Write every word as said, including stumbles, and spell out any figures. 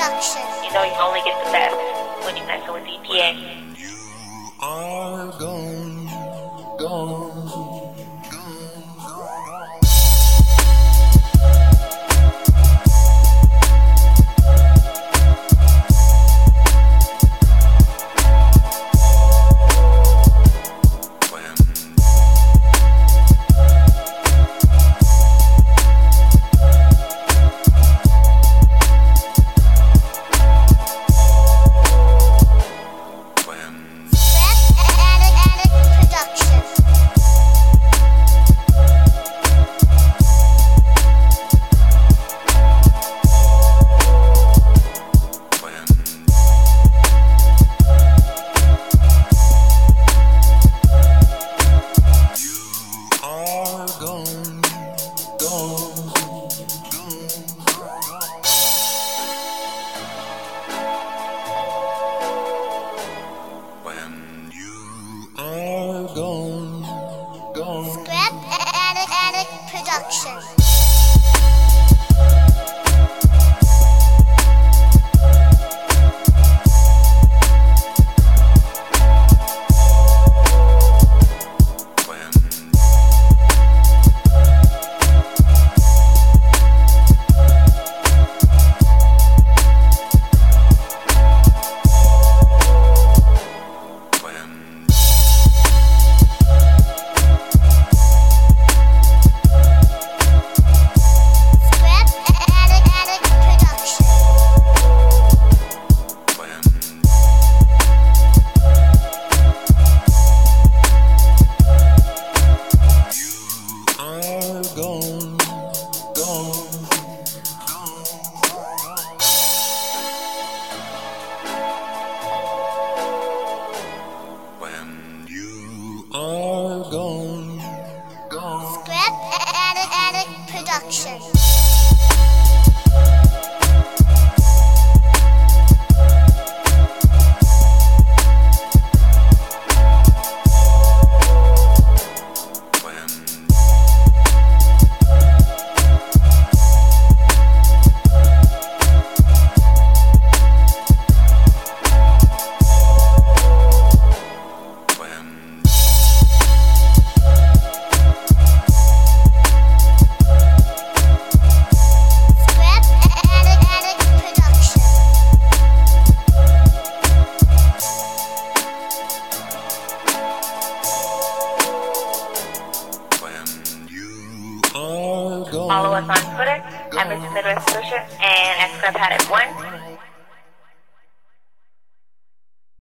Production. You know you only get the best when you messing with E P A. You are gone, gone, gone. Gone, gone. Scrap Addict Addict Production. Gone, gone, when you are gone, gone. Scrap Addict Addict Production. Are gone. Follow us on Twitter at Mister Midwest Pusher and at Scrap Addict one.